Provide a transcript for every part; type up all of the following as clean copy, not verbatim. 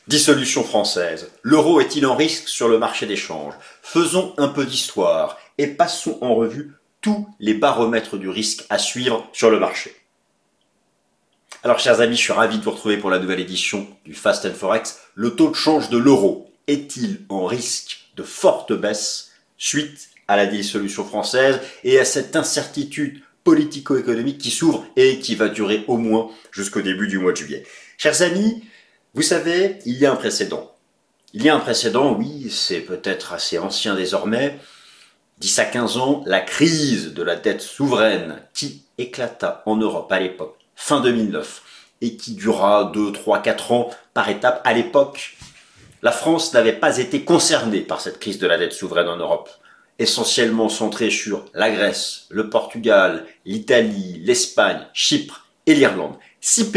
Dissolution française. L'euro est-il en risque sur le marché des changes? Faisons un peu d'histoire et passons en revue tous les baromètres du risque à suivre sur le marché. Alors chers amis, je suis ravi de vous retrouver pour la nouvelle édition du Fast and Forex. Le taux de change de l'euro est-il en risque de forte baisse suite à la dissolution française et à cette incertitude politico-économique qui s'ouvre et qui va durer au moins jusqu'au début du mois de juillet? Chers amis, vous savez, il y a un précédent. Il y a un précédent, oui, c'est peut-être assez ancien désormais, 10 à 15 ans, la crise de la dette souveraine qui éclata en Europe à l'époque, fin 2009, et qui dura 2, 3, 4 ans par étape. À l'époque, la France n'avait pas été concernée par cette crise de la dette souveraine en Europe, essentiellement centrée sur la Grèce, le Portugal, l'Italie, l'Espagne, Chypre et l'Irlande. 6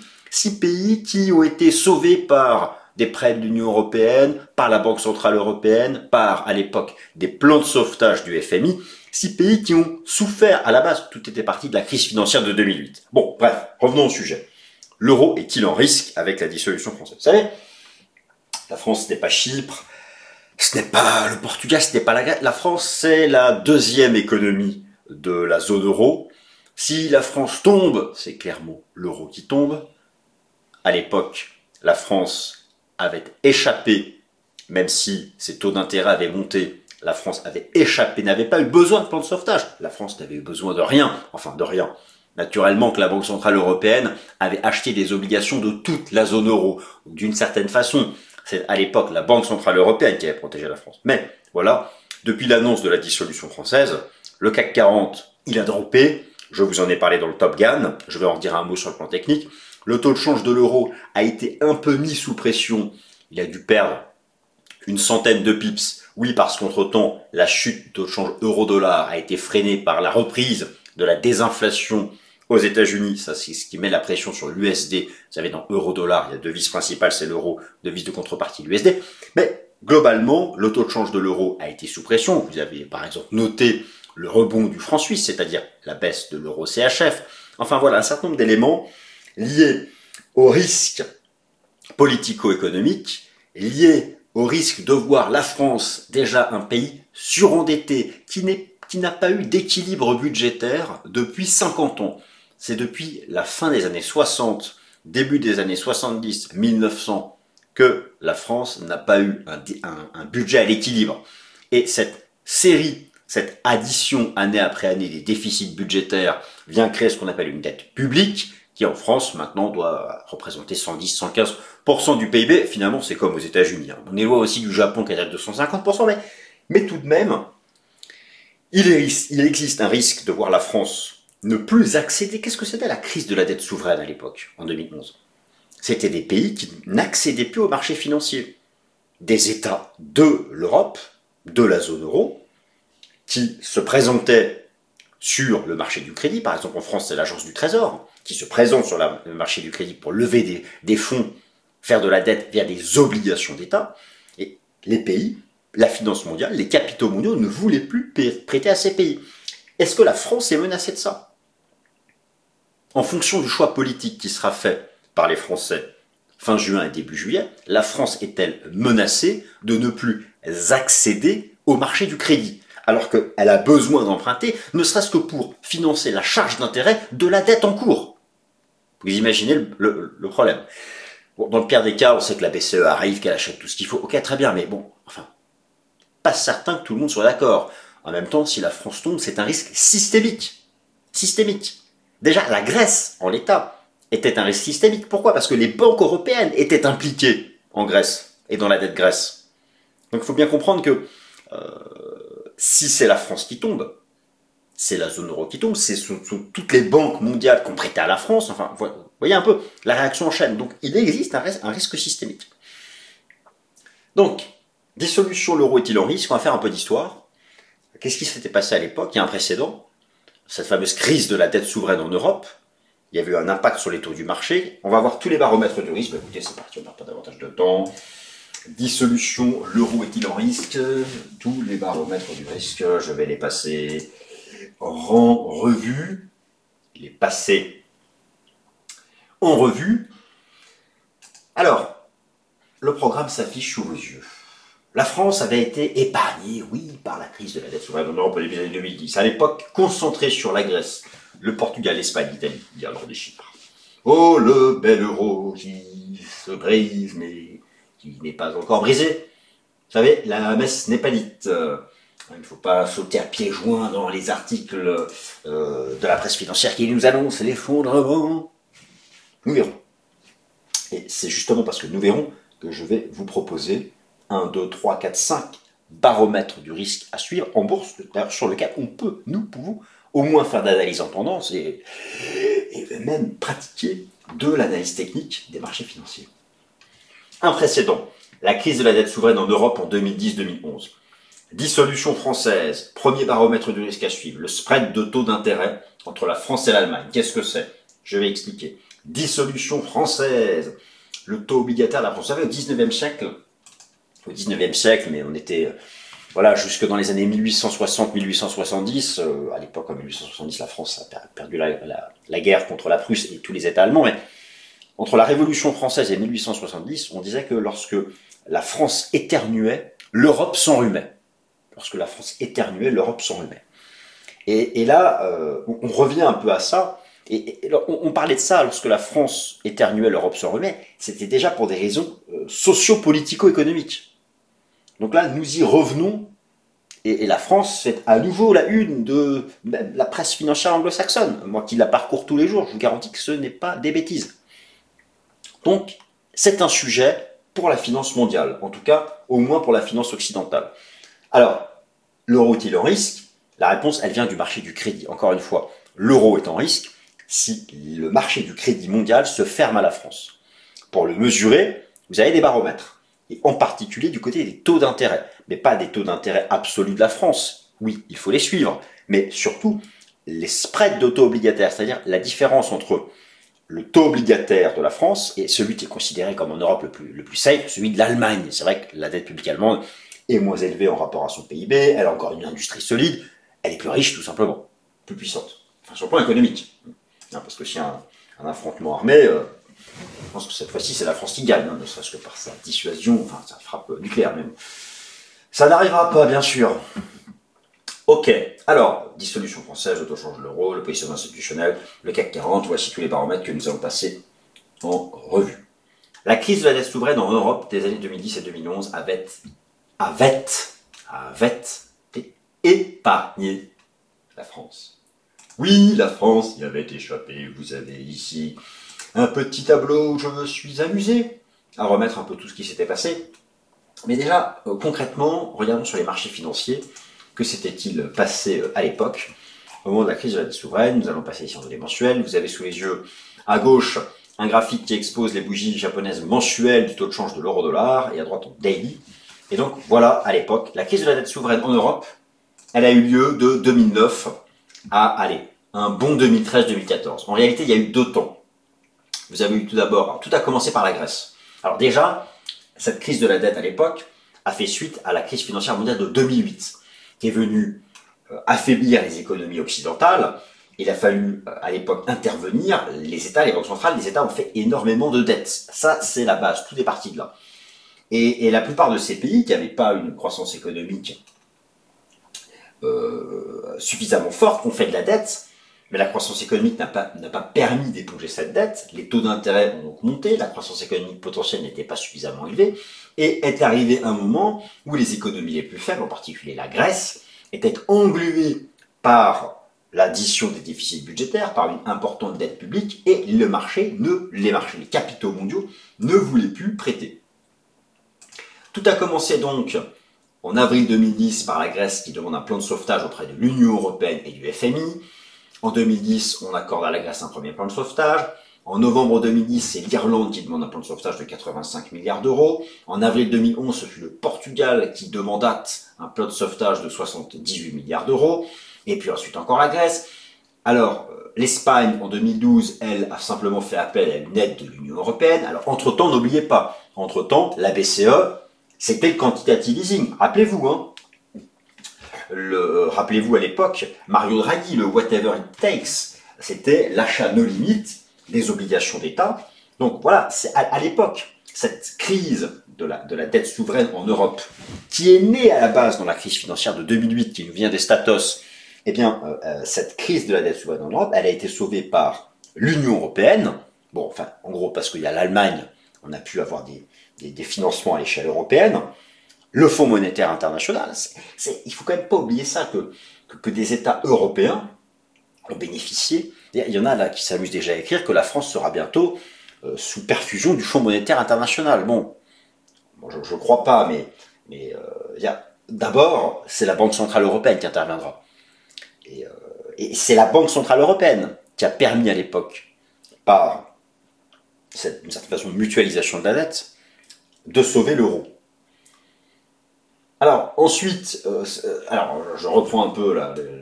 pays qui ont été sauvés par des prêts de l'Union européenne, par la Banque centrale européenne, par, à l'époque, des plans de sauvetage du FMI. 6 pays qui ont souffert à la base. Tout était parti de la crise financière de 2008. Bon, bref, revenons au sujet. L'euro est-il en risque avec la dissolution française? Vous savez, la France, ce n'est pas Chypre, ce n'est pas le Portugal, ce n'est pas la Grèce. La France, c'est la deuxième économie de la zone euro. Si la France tombe, c'est clairement l'euro qui tombe. À l'époque, la France avait échappé, même si ses taux d'intérêt avaient monté, la France avait échappé, n'avait pas eu besoin de plan de sauvetage. La France n'avait eu besoin de rien, enfin de rien. Naturellement que la Banque centrale européenne avait acheté des obligations de toute la zone euro. D'une certaine façon, c'est à l'époque la Banque centrale européenne qui avait protégé la France. Mais voilà, depuis l'annonce de la dissolution française, le CAC 40, il a droppé. Je vous en ai parlé dans le Top Gun, je vais en dire un mot sur le plan technique. Le taux de change de l'euro a été un peu mis sous pression. Il a dû perdre une centaine de pips. Oui, parce qu'entre-temps, la chute du taux de change euro-dollar a été freinée par la reprise de la désinflation aux États-Unis. Ça, c'est ce qui met la pression sur l'USD. Vous savez, dans euro-dollar, il y a deux devises principales, c'est l'euro, devise de contrepartie l'USD. Mais globalement, le taux de change de l'euro a été sous pression. Vous avez par exemple noté le rebond du franc suisse, c'est-à-dire la baisse de l'euro CHF. Enfin voilà, un certain nombre d'éléments liés au risque politico-économique, liés au risque de voir la France, déjà un pays surendetté, qui n'a pas eu d'équilibre budgétaire depuis 50 ans. C'est depuis la fin des années 60, début des années 70, 1900, que la France n'a pas eu un budget à l'équilibre. Et cette série, cette addition année après année des déficits budgétaires vient créer ce qu'on appelle une dette publique, qui en France maintenant doit représenter 110-115% du PIB. Finalement, c'est comme aux États-Unis. On est loin aussi du Japon qui est à 250%, mais tout de même, il existe un risque de voir la France ne plus accéder. Qu'est-ce que c'était la crise de la dette souveraine à l'époque, en 2011? C'était des pays qui n'accédaient plus au marché financier. Des États de l'Europe, de la zone euro, qui se présentaient sur le marché du crédit. Par exemple, en France, c'est l'Agence du Trésor qui se présente sur le marché du crédit pour lever des fonds, faire de la dette via des obligations d'État. Et les pays, la finance mondiale, les capitaux mondiaux ne voulaient plus prêter à ces pays. Est-ce que la France est menacée de ça? En fonction du choix politique qui sera fait par les Français fin juin et début juillet, la France est-elle menacée de ne plus accéder au marché du crédit, alors qu'elle a besoin d'emprunter, ne serait-ce que pour financer la charge d'intérêt de la dette en cours? Vous imaginez le problème. Bon, dans le pire des cas, on sait que la BCE arrive, qu'elle achète tout ce qu'il faut. Ok, très bien, mais bon, enfin, pas certain que tout le monde soit d'accord. En même temps, si la France tombe, c'est un risque systémique. Systémique. Déjà, la Grèce, en l'état, était un risque systémique. Pourquoi? Parce que les banques européennes étaient impliquées en Grèce et dans la dette Grèce. Donc il faut bien comprendre que si c'est la France qui tombe, c'est la zone euro qui tombe, ce sont toutes les banques mondiales qui ont prêté à la France. Enfin, vous voyez un peu, la réaction en chaîne. Donc il existe un risque systémique. Donc, dissolution, l'euro est-il en risque? On va faire un peu d'histoire. Qu'est-ce qui s'était passé à l'époque? Il y a un précédent. Cette fameuse crise de la dette souveraine en Europe. Il y avait eu un impact sur les taux du marché. On va voir tous les baromètres du risque. Écoutez, c'est parti, on n'a pas davantage de temps. Dissolution, l'euro est-il en risque? Tous les baromètres du risque, je vais les passer en revue. Les passer en revue. Alors, le programme s'affiche sous vos yeux. La France avait été épargnée, oui, par la crise de la dette souveraine en Europe au début des années 2010. À l'époque, concentrée sur la Grèce, le Portugal, l'Espagne, l'Italie. Il y a alors des chiffres. Oh, le bel euro qui se brise, mais qui n'est pas encore brisé. Vous savez, la messe n'est pas dite. Il ne faut pas sauter à pieds joints dans les articles de la presse financière qui nous annoncent l'effondrement. Nous verrons. Et c'est justement parce que nous verrons que je vais vous proposer 1, 2, 3, 4, 5 baromètres du risque à suivre en bourse, sur lequel nous pouvons au moins faire d'analyse en tendance et même pratiquer de l'analyse technique des marchés financiers. Un précédent, la crise de la dette souveraine en Europe en 2010-2011. Dissolution française, premier baromètre du risque à suivre, le spread de taux d'intérêt entre la France et l'Allemagne. Qu'est-ce que c'est? Je vais expliquer. Dissolution française, le taux obligataire de la France. Vous savez, au 19e siècle, mais on était jusque dans les années 1860-1870. À l'époque, en 1870, la France a perdu la guerre contre la Prusse et tous les États allemands. Mais entre la Révolution française et 1870, on disait que lorsque la France éternuait, l'Europe s'enrhumait. Lorsque la France éternuait, l'Europe s'enrhumait. Et là, on revient un peu à ça. Et on parlait de ça lorsque la France éternuait, l'Europe s'enrhumait. C'était déjà pour des raisons socio-politico-économiques. Donc là, nous y revenons. Et la France fait à nouveau la une de même la presse financière anglo-saxonne. Moi qui la parcours tous les jours, je vous garantis que ce n'est pas des bêtises. Donc, c'est un sujet pour la finance mondiale. En tout cas, au moins pour la finance occidentale. Alors, l'euro est-il en risque? La réponse, elle vient du marché du crédit. Encore une fois, l'euro est en risque si le marché du crédit mondial se ferme à la France. Pour le mesurer, vous avez des baromètres. Et en particulier du côté des taux d'intérêt. Mais pas des taux d'intérêt absolus de la France. Oui, il faut les suivre. Mais surtout, les spreads de taux obligataires, c'est-à-dire la différence entre le taux obligataire de la France et celui qui est considéré comme en Europe le plus safe, celui de l'Allemagne. C'est vrai que la dette publique allemande est moins élevée en rapport à son PIB, elle a encore une industrie solide, elle est plus riche tout simplement, plus puissante. Enfin, sur le plan économique. Parce que s'il y a un affrontement armé, je pense que cette fois-ci c'est la France qui gagne, ne serait-ce que par sa dissuasion, enfin sa frappe nucléaire même. Ça n'arrivera pas, bien sûr. Ok, alors, dissolution française, le taux de change de l'euro, le positionnement institutionnel, le CAC 40, voici tous les paramètres que nous allons passer en revue. La crise de la dette souveraine en Europe des années 2010 et 2011 avait épargné la France. Oui, la France y avait échappé. Vous avez ici un petit tableau où je me suis amusé à remettre un peu tout ce qui s'était passé. Mais déjà, concrètement, regardons sur les marchés financiers. Que s'était-il passé à l'époque, au moment de la crise de la dette souveraine? Nous allons passer ici en données mensuelles. Vous avez sous les yeux, à gauche, un graphique qui expose les bougies japonaises mensuelles du taux de change de l'euro-dollar, et à droite, en daily. Et donc, voilà, à l'époque, la crise de la dette souveraine en Europe, elle a eu lieu de 2009 à, un bon 2013-2014. En réalité, il y a eu 2 temps. Vous avez eu tout d'abord, tout a commencé par la Grèce. Alors déjà, cette crise de la dette à l'époque a fait suite à la crise financière mondiale de 2008. Qui est venu affaiblir les économies occidentales. Il a fallu à l'époque intervenir. Les États, les banques centrales, les États ont fait énormément de dettes. Ça, c'est la base, tout est parti de là. Et la plupart de ces pays qui n'avaient pas une croissance économique suffisamment forte ont fait de la dette, mais la croissance économique n'a pas permis d'éponger cette dette. Les taux d'intérêt ont augmenté, la croissance économique potentielle n'était pas suffisamment élevée, et est arrivé un moment où les économies les plus faibles, en particulier la Grèce, étaient engluées par l'addition des déficits budgétaires, par une importante dette publique, et les capitaux mondiaux ne voulaient plus prêter. Tout a commencé donc en avril 2010 par la Grèce qui demande un plan de sauvetage auprès de l'Union européenne et du FMI. En 2010, on accorde à la Grèce un premier plan de sauvetage. En novembre 2010, c'est l'Irlande qui demande un plan de sauvetage de 85 milliards d'euros. En avril 2011, ce fut le Portugal qui demanda un plan de sauvetage de 78 milliards d'euros. Et puis ensuite encore la Grèce. Alors, l'Espagne, en 2012, elle a simplement fait appel à une aide de l'Union européenne. Alors, entre-temps, n'oubliez pas, entre-temps, la BCE, c'était le quantitative easing. Rappelez-vous, rappelez-vous à l'époque, Mario Draghi, le whatever it takes, c'était l'achat no limite des obligations d'État. Donc voilà, c'est à l'époque, cette crise de la dette souveraine en Europe, qui est née à la base dans la crise financière de 2008, qui nous vient des Statos, eh bien, cette crise de la dette souveraine en Europe, elle a été sauvée par l'Union européenne. Bon, enfin, en gros, parce qu'il y a l'Allemagne, on a pu avoir des financements à l'échelle européenne. Le Fonds monétaire international, il faut quand même pas oublier ça, que des États européens ont bénéficié. Il y en a là qui s'amusent déjà à écrire que la France sera bientôt sous perfusion du Fonds monétaire international. Bon, je crois pas, mais d'abord, c'est la Banque centrale européenne qui interviendra. Et c'est la Banque centrale européenne qui a permis à l'époque, par une certaine façon de mutualisation de la dette, de sauver l'euro. Alors ensuite, je reprends un peu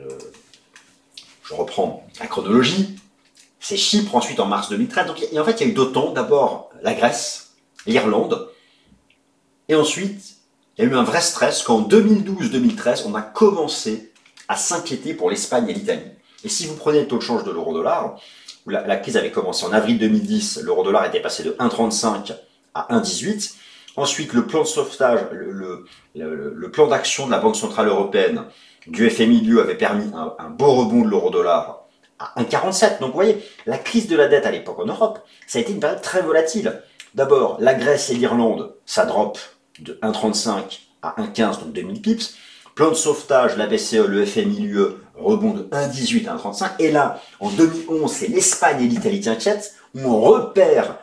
je reprends la chronologie. C'est Chypre ensuite en mars 2013. Donc en fait, il y a eu deux temps. D'abord la Grèce, l'Irlande, et ensuite il y a eu un vrai stress quand en 2012-2013, on a commencé à s'inquiéter pour l'Espagne et l'Italie. Et si vous prenez le taux de change de l'euro-dollar, la crise avait commencé en avril 2010, l'euro-dollar était passé de 1,35 à 1,18. Ensuite, le plan de sauvetage, le plan d'action de la Banque centrale européenne, du FMI, lui, avait permis un beau rebond de l'euro-dollar à 1,47. Donc vous voyez, la crise de la dette à l'époque en Europe, ça a été une période très volatile. D'abord, la Grèce et l'Irlande, ça drop de 1,35 à 1,15, donc 2000 pips. Plan de sauvetage, la BCE, le FMI, l'UE, rebond de 1,18 à 1,35. Et là, en 2011, c'est l'Espagne et l'Italie qui inquiètent, où on repère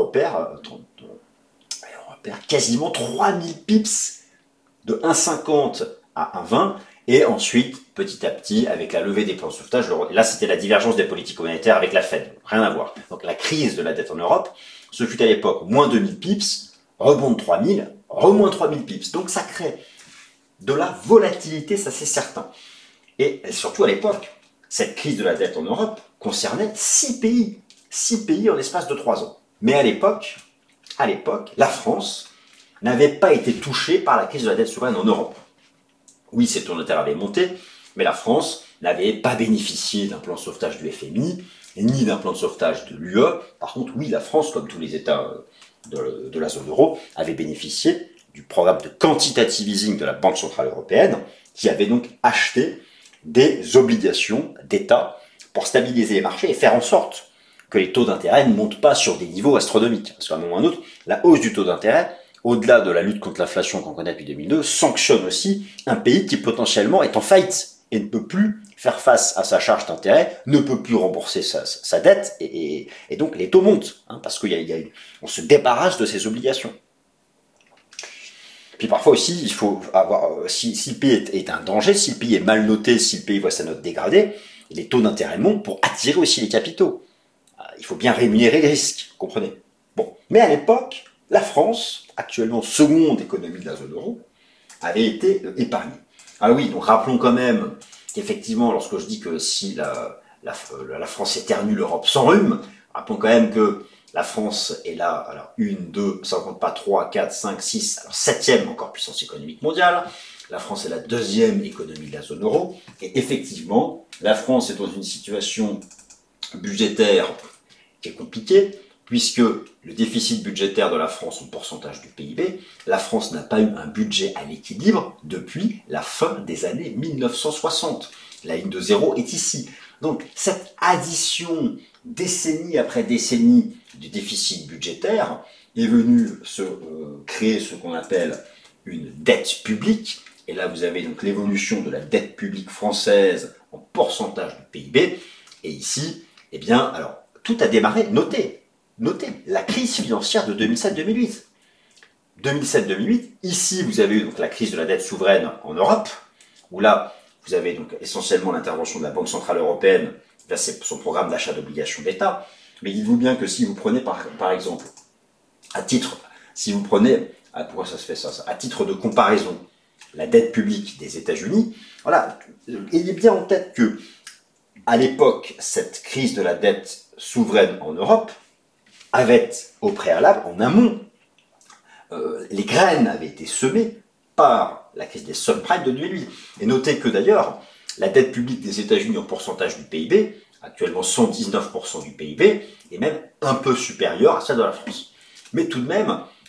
quasiment 3000 pips de 1,50 à 1,20. Et ensuite, petit à petit, avec la levée des plans de sauvetage, là c'était la divergence des politiques monétaires avec la Fed. Rien à voir. Donc la crise de la dette en Europe, ce fut à l'époque moins 2000 pips, rebond de 3000, remoint 3000 pips. Donc ça crée de la volatilité, ça c'est certain. Et surtout à l'époque, cette crise de la dette en Europe concernait 6 pays. 6 pays en l'espace de 3 ans. Mais à l'époque, la France n'avait pas été touchée par la crise de la dette souveraine en Europe. Oui, ses taux d'intérêt avaient monté, mais la France n'avait pas bénéficié d'un plan de sauvetage du FMI, ni d'un plan de sauvetage de l'UE. Par contre, oui, la France, comme tous les États de la zone euro, avait bénéficié du programme de quantitative easing de la Banque centrale européenne, qui avait donc acheté des obligations d'État pour stabiliser les marchés et faire en sorte que les taux d'intérêt ne montent pas sur des niveaux astronomiques. Parce qu'à un moment ou à un autre, la hausse du taux d'intérêt, au-delà de la lutte contre l'inflation qu'on connaît depuis 2002, sanctionne aussi un pays qui potentiellement est en faillite et ne peut plus faire face à sa charge d'intérêt, ne peut plus rembourser sa dette, et donc les taux montent, parce qu'on se débarrasse de ses obligations. Puis parfois aussi, il faut avoir, si le pays est un danger, si le pays est mal noté, si le pays voit sa note dégradée, les taux d'intérêt montent pour attirer aussi les capitaux. Il faut bien rémunérer les risques, vous comprenez. Bon, mais à l'époque, la France, actuellement seconde économie de la zone euro, avait été épargnée. Ah oui, donc rappelons quand même qu'effectivement, lorsque je dis que si la France éternue, l'Europe s'enrhume, rappelons quand même que la France est là, alors 1, 2, ça ne compte pas 3, 4, 5, 6, alors 7e encore puissance économique mondiale. La France est la 2e économie de la zone euro. Et effectivement, la France est dans une situation budgétaire qui est compliquée, puisque le déficit budgétaire de la France en pourcentage du PIB, la France n'a pas eu un budget à l'équilibre depuis la fin des années 1960. La ligne de zéro est ici. Donc cette addition décennie après décennie du déficit budgétaire est venue créer ce qu'on appelle une dette publique. Et là vous avez donc l'évolution de la dette publique française en pourcentage du PIB. Et ici, eh bien, alors tout a démarré, notez, la crise financière de 2007-2008. 2007-2008, ici vous avez eu donc la crise de la dette souveraine en Europe, où là vous avez donc essentiellement l'intervention de la Banque centrale européenne vers son programme d'achat d'obligations d'État. Mais dites-vous bien que si vous prenez par exemple, pourquoi ça se fait ça, à titre de comparaison, la dette publique des États-Unis, voilà, ayez bien en tête que à l'époque, cette crise de la dette souveraine en Europe avait au préalable, en amont, les graines avaient été semées par la crise des subprimes de 2008. Et notez que d'ailleurs, la dette publique des États-Unis en pourcentage du PIB, actuellement 119% du PIB, est même un peu supérieure à celle de la France. Mais tout de même,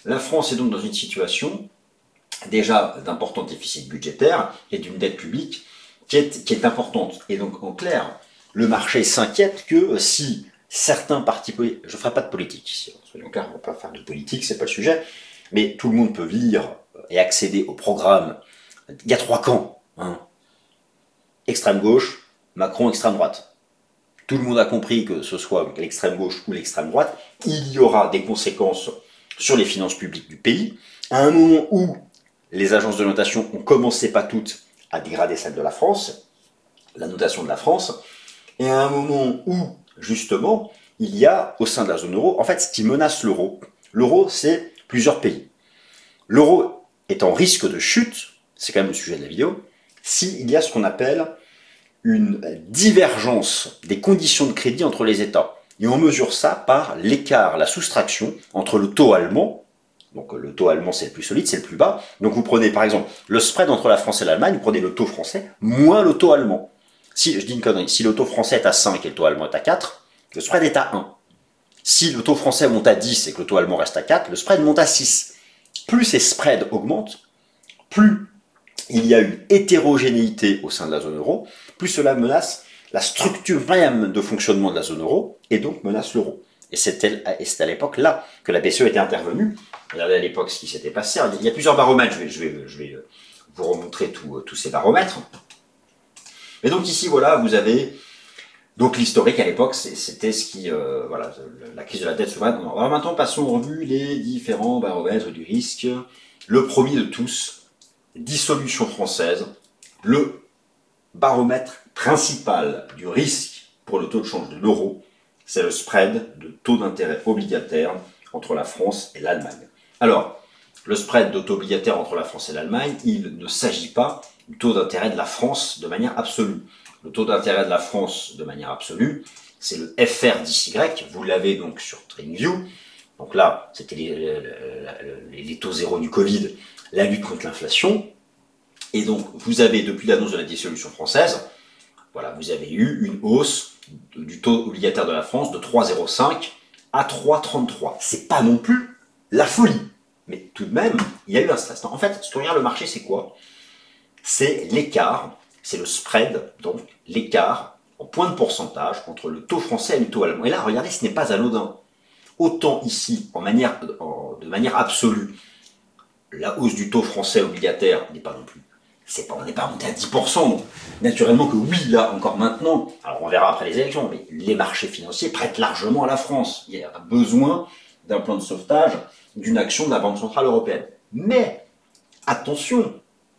La France est donc dans une situation déjà d'important déficit budgétaire et d'une dette publique qui est importante. Et donc, en clair, le marché s'inquiète que si certains partis politiques, je ne ferai pas de politique ici, soyons clairs, on ne va pas faire de politique, c'est pas le sujet, mais tout le monde peut lire et accéder au programme. Il y a 3 camps, hein. Extrême gauche, Macron, extrême droite. Tout le monde a compris que ce soit l'extrême gauche ou l'extrême droite, il y aura des conséquences sur les finances publiques du pays, à un moment où les agences de notation ont commencé, pas toutes, à dégrader celle de la France, la notation de la France, et à un moment où, justement, il y a, au sein de la zone euro, en fait, ce qui menace l'euro, c'est plusieurs pays. L'euro est en risque de chute, c'est quand même le sujet de la vidéo, s'il y a ce qu'on appelle une divergence des conditions de crédit entre les États. Et on mesure ça par l'écart, la soustraction entre le taux allemand, donc le taux allemand c'est le plus solide, c'est le plus bas, donc vous prenez par exemple le spread entre la France et l'Allemagne, vous prenez le taux français moins le taux allemand. Si, je dis une connerie, si le taux français est à 5 et le taux allemand est à 4, le spread est à 1. Si le taux français monte à 10 et que le taux allemand reste à 4, le spread monte à 6. Plus ces spreads augmentent, plus il y a une hétérogénéité au sein de la zone euro, plus cela menace la structure même de fonctionnement de la zone euro, et donc menace l'euro. Et c'était à l'époque là que la BCE était intervenue. Regardez à l'époque ce qui s'était passé. Alors, il y a plusieurs baromètres, je vais vous remontrer tous ces baromètres. Et donc ici, voilà, vous avez donc l'historique à l'époque, c'était ce qui, voilà, la crise de la dette souveraine. Alors maintenant, passons en revue les différents baromètres du risque. Le premier de tous, dissolution française, le baromètre principal du risque pour le taux de change de l'euro, c'est le spread de taux d'intérêt obligataire entre la France et l'Allemagne. Alors, le spread de taux obligataire entre la France et l'Allemagne, il ne s'agit pas du taux d'intérêt de la France de manière absolue. Le taux d'intérêt de la France de manière absolue, c'est le FR10Y, vous l'avez donc sur TradingView. Donc là, c'était les taux zéro du Covid, la lutte contre l'inflation. Et donc, vous avez, depuis l'annonce de la dissolution française, voilà, vous avez eu une hausse du taux obligataire de la France de 3,05 à 3,33. C'est pas non plus la folie. Mais tout de même, il y a eu un stress. En fait, ce que regarde le marché, c'est quoi? C'est l'écart, c'est le spread, donc l'écart en point de pourcentage entre le taux français et le taux allemand. Et là, regardez, ce n'est pas anodin. Autant ici, de manière absolue, la hausse du taux français obligataire n'est pas non plus. On n'est pas monté à 10%, donc naturellement que oui, là, encore maintenant, alors on verra après les élections, mais les marchés financiers prêtent largement à la France. Il y a besoin d'un plan de sauvetage, d'une action de la Banque Centrale Européenne. Mais, attention,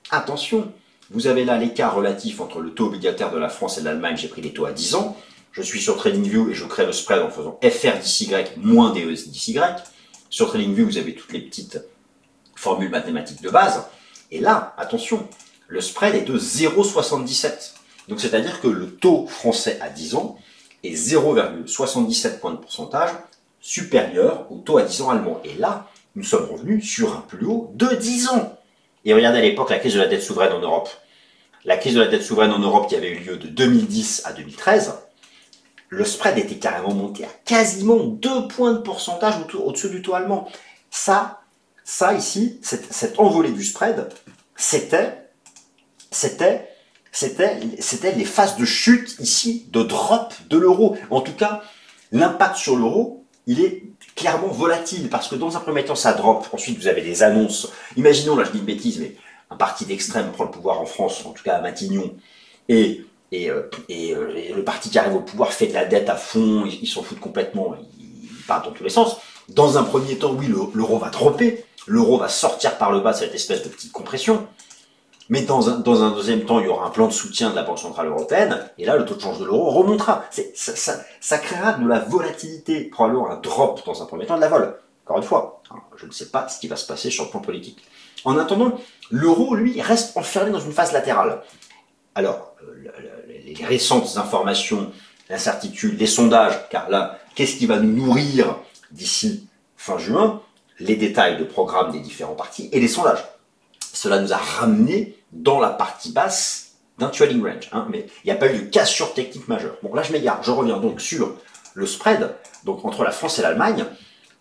vous avez là l'écart relatif entre le taux obligataire de la France et de l'Allemagne, j'ai pris les taux à 10 ans, je suis sur TradingView et je crée le spread en faisant FR10Y moins DE10Y. Sur TradingView, vous avez toutes les petites formules mathématiques de base. Et là, attention, le spread est de 0,77. Donc c'est-à-dire que le taux français à 10 ans est 0,77 points de pourcentage supérieur au taux à 10 ans allemand. Et là, nous sommes revenus sur un plus haut de 10 ans. Et regardez à l'époque la crise de la dette souveraine en Europe. La crise de la dette souveraine en Europe qui avait eu lieu de 2010 à 2013, le spread était carrément monté à quasiment 2 points de pourcentage au-dessus du taux allemand. Ça ici, cette envolée du spread, c'était les phases de chute ici, de drop de l'euro. En tout cas, l'impact sur l'euro, il est clairement volatile parce que dans un premier temps, ça drop. Ensuite, vous avez des annonces. Imaginons, là je dis une bêtise, mais un parti d'extrême prend le pouvoir en France, en tout cas à Matignon, et le parti qui arrive au pouvoir fait de la dette à fond, ils s'en foutent complètement, ils partent dans tous les sens. Dans un premier temps, oui, l'euro va dropper, l'euro va sortir par le bas de cette espèce de petite compression. Mais dans un deuxième temps, il y aura un plan de soutien de la Banque Centrale Européenne, et là, le taux de change de l'euro remontera. Ça créera de la volatilité, probablement un drop dans un premier temps, de la vol. Encore une fois, je ne sais pas ce qui va se passer sur le plan politique. En attendant, l'euro, lui, reste enfermé dans une phase latérale. Alors, les récentes informations, l'incertitude, les sondages, car là, qu'est-ce qui va nous nourrir d'ici fin juin? Les détails de programme des différents partis et les sondages. Cela nous a ramené dans la partie basse d'un trading range, mais il n'y a pas eu de cassure technique majeure. Bon, là je m'égare, je reviens donc sur le spread, donc entre la France et l'Allemagne.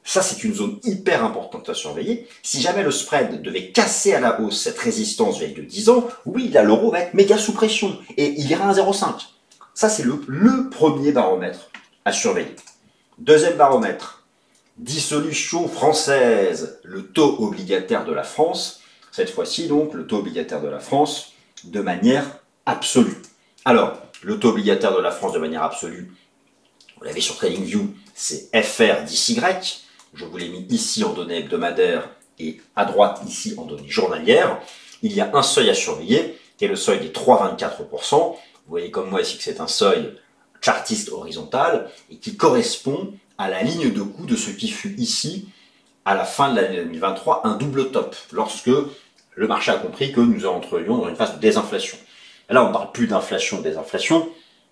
Ça, c'est une zone hyper importante à surveiller. Si jamais le spread devait casser à la hausse cette résistance vieille de 10 ans, oui, là, l'euro va être méga sous pression et il ira à 0,5. Ça, c'est le premier baromètre à surveiller. Deuxième baromètre, dissolution française, le taux obligataire de la France. Cette fois-ci, donc, le taux obligataire de la France de manière absolue. Alors, le taux obligataire de la France de manière absolue, vous l'avez sur TradingView, c'est FR 10Y. Je vous l'ai mis ici en données hebdomadaires et à droite ici en données journalières. Il y a un seuil à surveiller, qui est le seuil des 3,24%. Vous voyez comme moi ici que c'est un seuil chartiste horizontal et qui correspond à la ligne de coût de ce qui fut ici, à la fin de l'année 2023, un double top, lorsque le marché a compris que nous entrions dans une phase de désinflation. Et là, on ne parle plus d'inflation, de désinflation.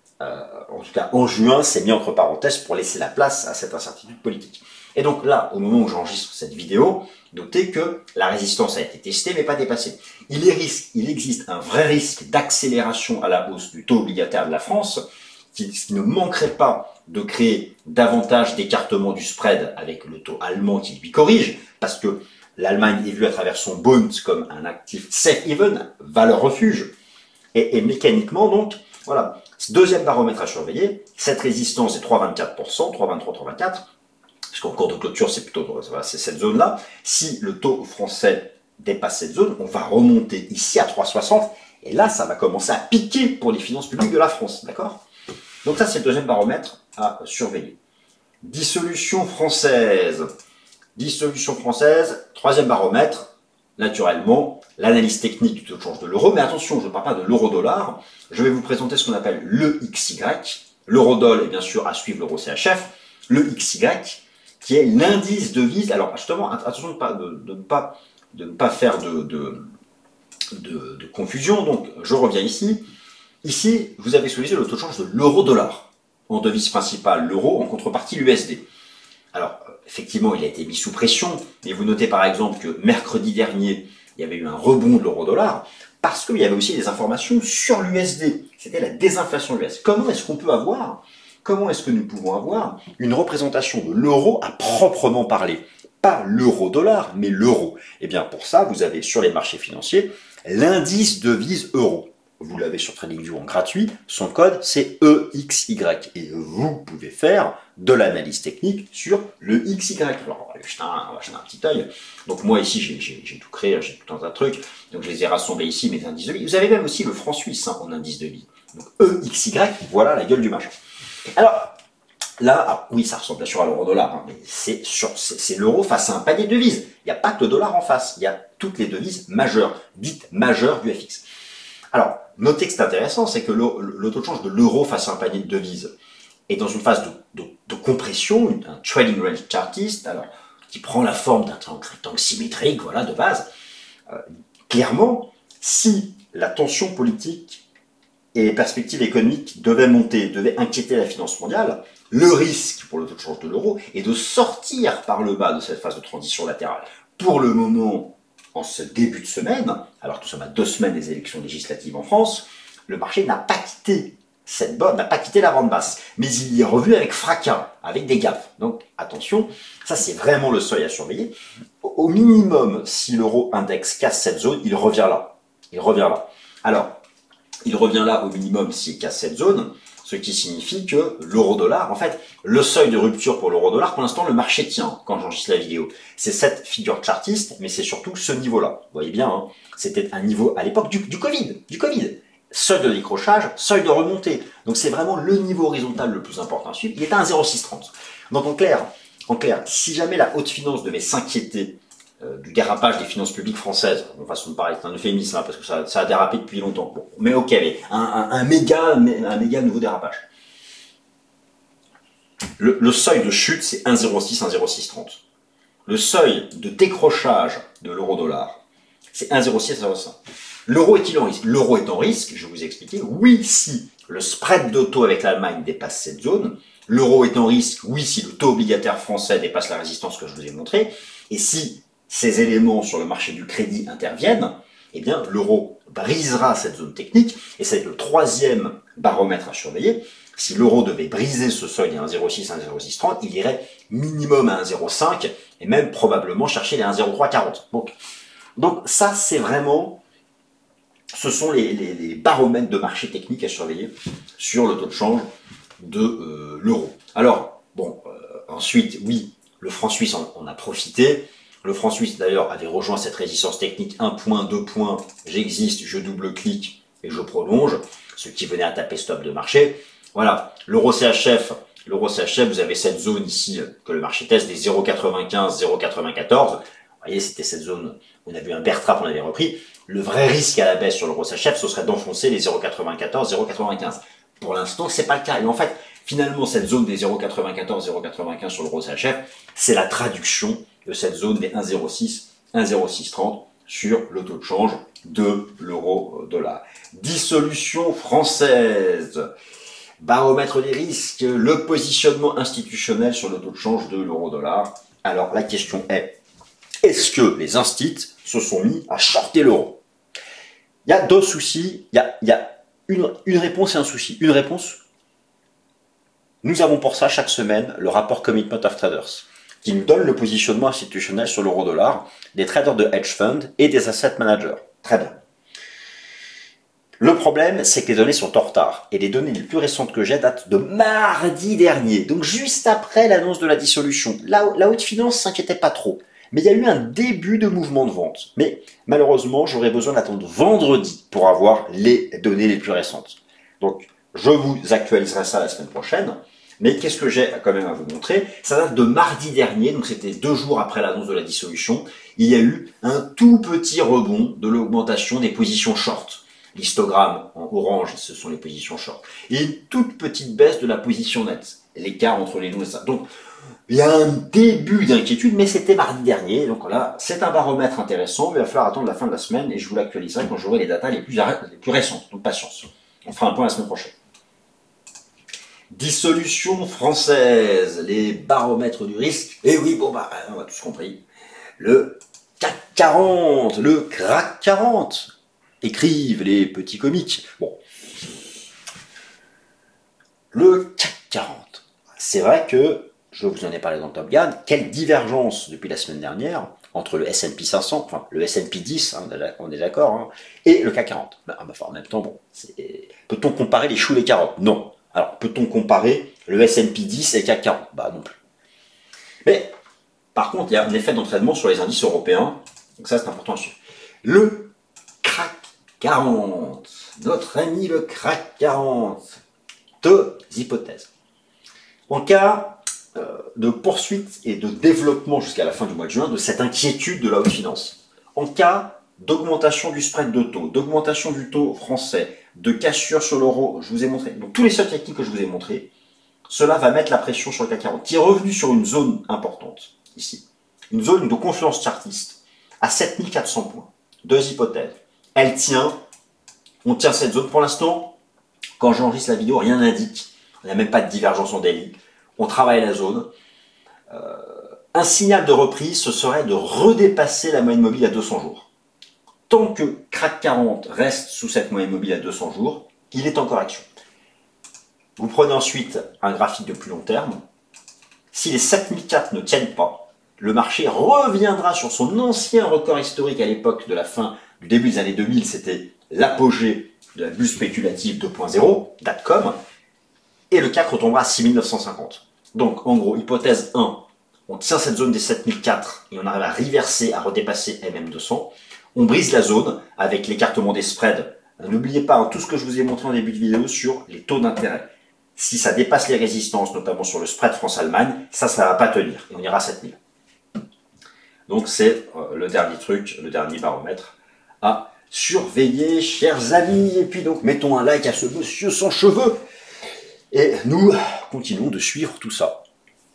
En tout cas, en juin, c'est mis entre parenthèses pour laisser la place à cette incertitude politique. Et donc là, au moment où j'enregistre cette vidéo, notez que la résistance a été testée mais pas dépassée. Il existe un vrai risque d'accélération à la hausse du taux obligataire de la France, qui ne manquerait pas de créer davantage d'écartement du spread avec le taux allemand qui lui corrige, parce que l'Allemagne est vue à travers son bond comme un actif safe haven, valeur refuge, et mécaniquement donc, voilà. Deuxième baromètre à surveiller, cette résistance est 3,24%, 3,23, 3,24%, parce qu'en cours de clôture, c'est plutôt voilà, c'est cette zone-là. Si le taux français dépasse cette zone, on va remonter ici à 3,60, et là, ça va commencer à piquer pour les finances publiques de la France, d'accord? Donc ça, c'est le deuxième baromètre à surveiller. Dissolution française. Dissolution française, troisième baromètre, naturellement, l'analyse technique du taux de change de l'euro. Mais attention, je ne parle pas de l'euro-dollar. Je vais vous présenter ce qu'on appelle le XY. L'euro-dollar est bien sûr à suivre l'euro CHF. Le XY, qui est l'indice devise. Alors, justement, attention de ne pas faire de confusion. Donc, je reviens ici. Ici, vous avez sous les yeux le taux de change de l'euro-dollar. En devise principale, l'euro, en contrepartie, l'USD. Alors, effectivement, il a été mis sous pression, mais vous notez par exemple que mercredi dernier, il y avait eu un rebond de l'euro-dollar, parce qu'il y avait aussi des informations sur l'USD. C'était la désinflation US. Comment est-ce que nous pouvons avoir une représentation de l'euro à proprement parler? Pas l'euro-dollar, mais l'euro. Et bien pour ça, vous avez sur les marchés financiers l'indice devise euro. Vous l'avez sur TradingView en gratuit, son code c'est EXY. Et vous pouvez faire de l'analyse technique sur le XY. Alors on va jeter un petit œil. Donc moi ici j'ai tout créé, j'ai tout un tas de trucs. Donc je les ai rassemblés ici, mes indices de vie. Vous avez même aussi le franc suisse en indice de vie. Donc EXY, voilà la gueule du machin. Alors là, oui ça ressemble bien sûr à l'euro-dollar, hein, mais c'est l'euro face à un panier de devises. Il n'y a pas que le dollar en face, il y a toutes les devises majeures, dites majeures du FX. Alors, notez que c'est intéressant, c'est que le taux de change de l'euro face à un panier de devises est dans une phase de compression, un trading range chartiste, alors, qui prend la forme d'un rectangle symétrique, voilà, de base. Clairement, si la tension politique et les perspectives économiques devaient monter, devaient inquiéter la finance mondiale, le risque pour le taux de change de l'euro est de sortir par le bas de cette phase de transition latérale. Pour le moment, en ce début de semaine, alors que nous sommes à 2 semaines des élections législatives en France, le marché n'a pas quitté cette bonne, n'a pas quitté la bande basse, mais il y est revu avec fracas, avec des gaps. Donc attention, ça c'est vraiment le seuil à surveiller. Au minimum, si l'euro index casse cette zone, il revient là. Il revient là. Alors, il revient là au minimum s'il casse cette zone, ce qui signifie que l'euro-dollar, en fait, le seuil de rupture pour l'euro-dollar, pour l'instant, le marché tient quand j'enregistre la vidéo. C'est cette figure chartiste, mais c'est surtout ce niveau-là. Vous voyez bien, hein, c'était un niveau à l'époque du Covid. Seuil de décrochage, seuil de remontée. Donc c'est vraiment le niveau horizontal le plus important à suivre. Il est à 1,0630. Donc en clair, si jamais la haute finance devait s'inquiéter du dérapage des finances publiques françaises, de façon de parler, c'est un euphémisme, hein, parce que ça a dérapé depuis longtemps. Bon, mais ok, mais un méga nouveau dérapage. Le seuil de chute, c'est 1,06, 1,0630. Le seuil de décrochage de l'euro-dollar, c'est 1,06, 1,05. L'euro est-il en risque? L'euro est en risque, je vous ai expliqué. Oui, si le spread de taux avec l'Allemagne dépasse cette zone. L'euro est en risque, oui, si le taux obligataire français dépasse la résistance que je vous ai montrée. Et si ces éléments sur le marché du crédit interviennent, eh bien, l'euro brisera cette zone technique. Et c'est le troisième baromètre à surveiller. si l'euro devait briser ce seuil des 1,06, 1,0630, il irait minimum à 1,05 et même probablement chercher les 1,0340. Donc ça, c'est vraiment, ce sont les baromètres de marché technique à surveiller sur le taux de change de l'euro. Alors, bon, ensuite, oui, le franc suisse en a profité. Le franc suisse, d'ailleurs, avait rejoint cette résistance technique 1 point, 2 points, j'existe, je double-clique et je prolonge, ce qui venait à taper stop de marché. Voilà, l'euro CHF, vous avez cette zone ici que le marché teste des 0,95, 0,94. Vous voyez, c'était cette zone où on a vu un bear trap, on avait repris. Le vrai risque à la baisse sur l'euro CHF, ce serait d'enfoncer les 0,94, 0,95. Pour l'instant, c'est pas le cas. Et en fait, finalement, cette zone des 0,94, 0,95 sur l'euro CHF, c'est la traduction de cette zone des 1,06, 1,0630 sur le taux de change de l'euro-dollar. Dissolution française, baromètre des risques, le positionnement institutionnel sur le taux de change de l'euro-dollar. Alors la question est-ce que les instits se sont mis à shorter l'euro? Il y a deux soucis, il y a une réponse et un souci. Une réponse, nous avons pour ça chaque semaine le rapport Commitment of Traders, qui nous donne le positionnement institutionnel sur l'euro-dollar des traders de hedge fund et des asset managers. Très bien. Le problème, c'est que les données sont en retard. Et les données les plus récentes que j'ai datent de mardi dernier, donc juste après l'annonce de la dissolution. La haute finance s'inquiétait pas trop. Mais il y a eu un début de mouvement de vente. Mais malheureusement, j'aurais besoin d'attendre vendredi pour avoir les données les plus récentes. Donc, je vous actualiserai ça la semaine prochaine. Mais qu'est-ce que j'ai quand même à vous montrer? Ça date de mardi dernier, donc c'était 2 jours après l'annonce de la dissolution. Il y a eu un tout petit rebond de l'augmentation des positions short. L'histogramme en orange, ce sont les positions short. Et une toute petite baisse de la position nette. L'écart entre les deux et ça. Donc, il y a un début d'inquiétude, mais c'était mardi dernier. Donc là, c'est un baromètre intéressant. Mais il va falloir attendre la fin de la semaine et je vous l'actualiserai quand j'aurai les datas les plus récentes. Donc patience. On fera un point la semaine prochaine. Dissolution française, les baromètres du risque. Et oui, bon bah, on a tous compris. Le CAC 40, le CRAC 40, écrivent les petits comiques. Bon. Le CAC 40. C'est vrai que, je vous en ai parlé dans le Top Gun, quelle divergence depuis la semaine dernière entre le S&P 500, enfin le S&P 10, hein, on est d'accord, hein, et le CAC 40. Enfin, en même temps, bon, peut-on comparer les choux et les carottes? Non. Alors, peut-on comparer le S&P 10 et le CAC 40? Bah non plus. Mais, par contre, il y a un effet d'entraînement sur les indices européens, donc ça c'est important à suivre. Le CAC 40, notre ami le CAC 40, deux hypothèses. En cas de poursuite et de développement jusqu'à la fin du mois de juin de cette inquiétude de la haute finance, en cas d'augmentation du spread de taux, d'augmentation du taux français, de cassure sur l'euro, je vous ai montré, donc tous les seuils techniques que je vous ai montrés, cela va mettre la pression sur le CAC 40, qui est revenu sur une zone importante, ici. Une zone de confiance chartiste à 7400 points. Deux hypothèses. Elle tient, on tient cette zone pour l'instant. Quand j'enregistre la vidéo, rien n'indique. Il n'y a même pas de divergence en daily. On travaille la zone. Un signal de reprise, ce serait de redépasser la moyenne mobile à 200 jours. Tant que CAC 40 reste sous cette moyenne mobile à 200 jours, il est en correction. Vous prenez ensuite un graphique de plus long terme. Si les 7004 ne tiennent pas, le marché reviendra sur son ancien record historique à l'époque de la fin du début des années 2000, c'était l'apogée de la bulle spéculative 2.0, datcom, et le CAC retombera à 6950. Donc, en gros, hypothèse 1, on tient cette zone des 7004 et on arrive à reverser, à redépasser MM200. On brise la zone avec l'écartement des spreads. N'oubliez pas tout ce que je vous ai montré en début de vidéo sur les taux d'intérêt. Si ça dépasse les résistances, notamment sur le spread France-Allemagne, ça ne va pas tenir. Et on ira à 7000. Donc c'est le dernier truc, le dernier baromètre à surveiller, chers amis. Et puis donc, mettons un like à ce monsieur sans cheveux. Et nous continuons de suivre tout ça.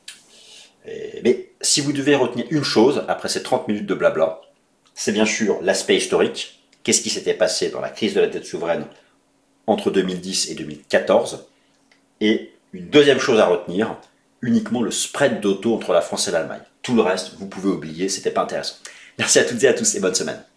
Mais si vous devez retenir une chose, après ces 30 minutes de blabla, c'est bien sûr l'aspect historique. Qu'est-ce qui s'était passé dans la crise de la dette souveraine entre 2010 et 2014? Et une deuxième chose à retenir, uniquement le spread d'auto entre la France et l'Allemagne. Tout le reste, vous pouvez oublier, c'était pas intéressant. Merci à toutes et à tous et bonne semaine.